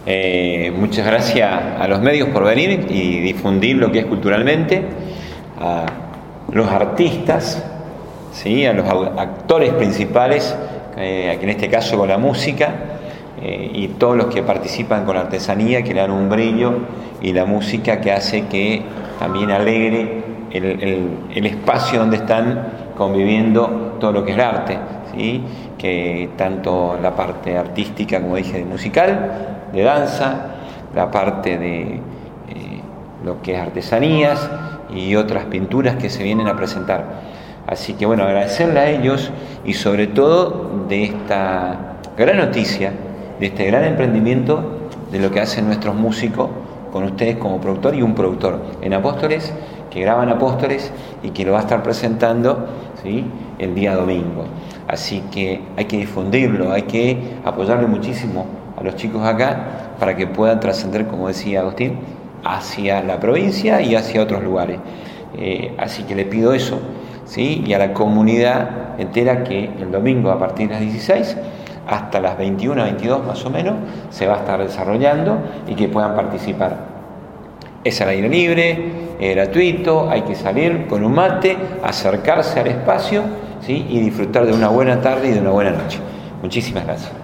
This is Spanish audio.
Muchas gracias a los medios por venir y difundir lo que es culturalmente, a los artistas, ¿sí? A los actores principales, en este caso con la música, y todos los que participan con la artesanía, que le dan un brillo, y la música que hace que también alegre el espacio donde están conviviendo todo lo que es el arte, ¿sí? Que tanto la parte artística, como dije, de musical, de danza, la parte de lo que es artesanías y otras pinturas que se vienen a presentar. Así que bueno, agradecerle a ellos y sobre todo de esta gran noticia, de este gran emprendimiento de lo que hacen nuestros músicos con ustedes como productor y un productor en Apóstoles, que graban Apóstoles y que lo va a estar presentando, ¿sí?, el día domingo. Así que hay que difundirlo, hay que apoyarle muchísimo a los chicos acá para que puedan trascender, como decía Agustín, hacia la provincia y hacia otros lugares. Así que le pido eso, ¿sí?, y a la comunidad entera que el domingo a partir de las 16 hasta las 21, 22 más o menos se va a estar desarrollando y que puedan participar. Es al aire libre, es gratuito, hay que salir con un mate, acercarse al espacio, ¿sí?, y disfrutar de una buena tarde y de una buena noche. Muchísimas gracias.